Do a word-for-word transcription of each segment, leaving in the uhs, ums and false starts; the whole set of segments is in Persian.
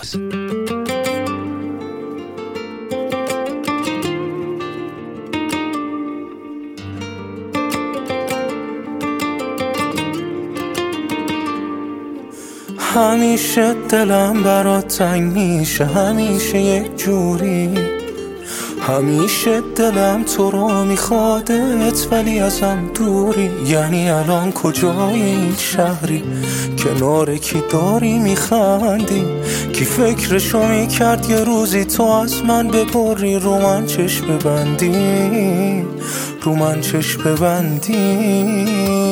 باز. همیشه دلم برات تنگ میشه، همیشه یک جوری، همیشه دلم تو رو میخوادت ولی ازم دوری. یعنی الان کجای این شهری، کنار کی داری میخندی؟ کی فکرشو میکرد یه روزی تو از من ببری، رو من چشم ببندی، رو من چشم ببندی.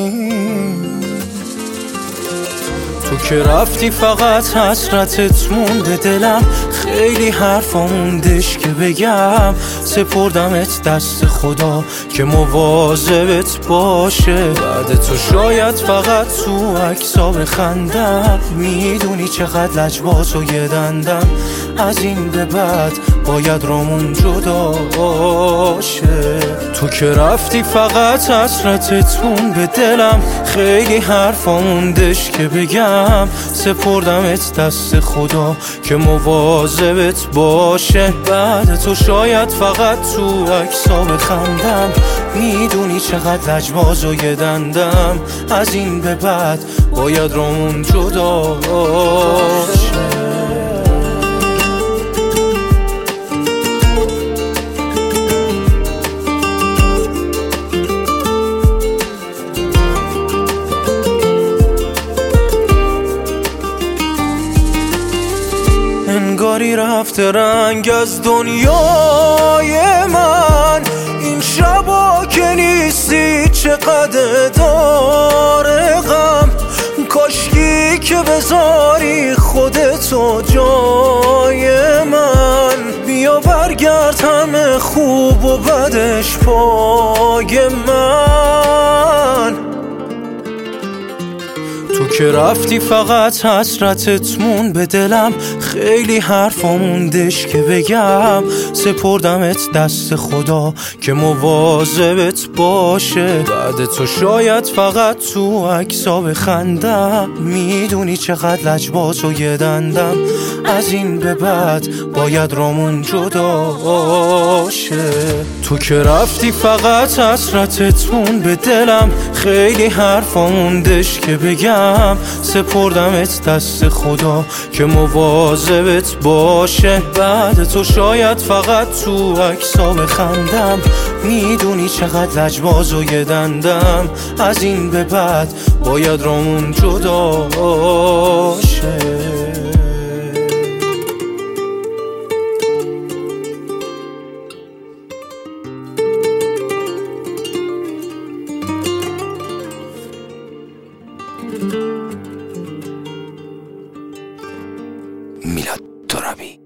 تو که رفتی فقط حسرتت مونده دلم، خیلی حرفا موندش که بگم. سپردمت دست خدا که مواظبت باشه، بعد تو شاید فقط تو عکسا بخندم. میدونی چقدر لجباز و یه دندم، از این به بعد باید رامون جدا باشه. تو که رفتی فقط حسرتت مونده دلم، خیلی حرفا موندش که بگم. سپردمت دست خدا که مواظبت باشه، بعد تو شاید فقط تو عکسا بخندم. میدونی چقدر لجباز و یه دندم، از این به بعد باید رامون جدا باشه. انگاری رفته رنگ از دنیای من، این شبا که نیستی چقدر داره غم. کاشکی که بذاری خودتو جای من، بیا برگرد همه خوب و بدش پای من. تو که رفتی فقط حسرتت مون به دلم، خیلی حرفا موندش که بگم. سپردمت دست خدا که مواظبت باشه، بعد تو شاید فقط تو عکسا بخندم. میدونی چقدر لجباز و یه دندم، از این به بعد باید رامون جدا باشه. تو که رفتی فقط حسرتت مون به دلم، خیلی حرفا موندش که بگم. سپردمت دست خدا که مواظبت باشه، بعد تو شاید فقط تو عکسا بخندم. میدونی چقدر لجباز و یه دندم، از این به بعد باید رامون جدا باشه. میلاد ترابی.